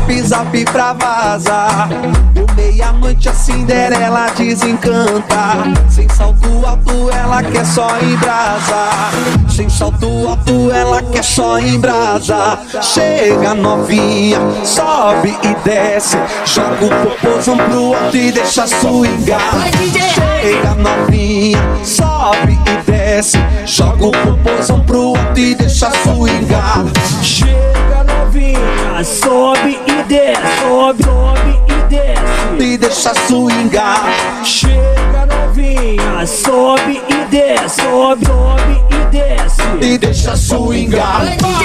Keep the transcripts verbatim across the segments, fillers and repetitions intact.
zap zap pra vazar. Deu meia-noite a Cinderela desencanta. Sem salto alto ela quer só embrasar. Sem salto alto ela quer só embrasar. Chega novinha, sobe e desce. Joga o popozão pro alto e deixa swingar. Chega novinha, sobe e desce. Joga o popozão pro alto e deixa swingar. Chega novinha, sobe e desce. Sobe, sobe e desce. E deixa swingar. Chega novinha, sobe e desce. Sobe, sobe e desce. E deixa swingar.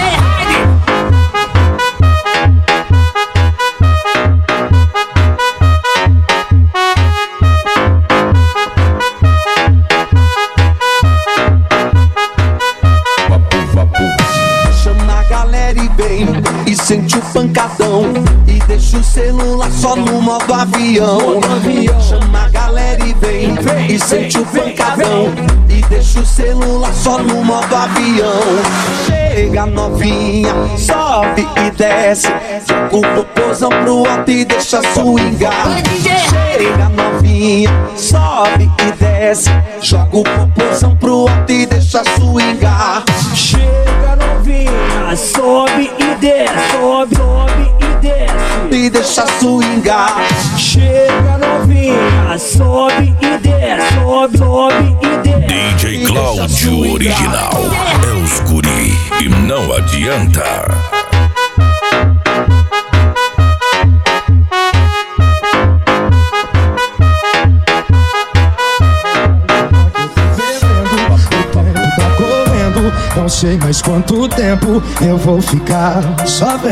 Chama a galera e vem e sente o pancadão. E deixa o celular só no modo avião. Chama a galera e vem e sente o pancadão. E deixa o celular só no modo avião. Chega novinha, sobe e desce. Joga o popozão pro alto e deixa swingar. Chega novinha, sobe e desce. Joga o popozão pro alto e deixa swingar. Chega novinha, sobe e desce. Sobe, sobe e desce. E deixa swingar. Chega novinha, sobe e desce. Sobe, sobe e desce. D J Cláudio original. É os guri e não adianta. Não sei mais quanto tempo eu vou ficar só vendo.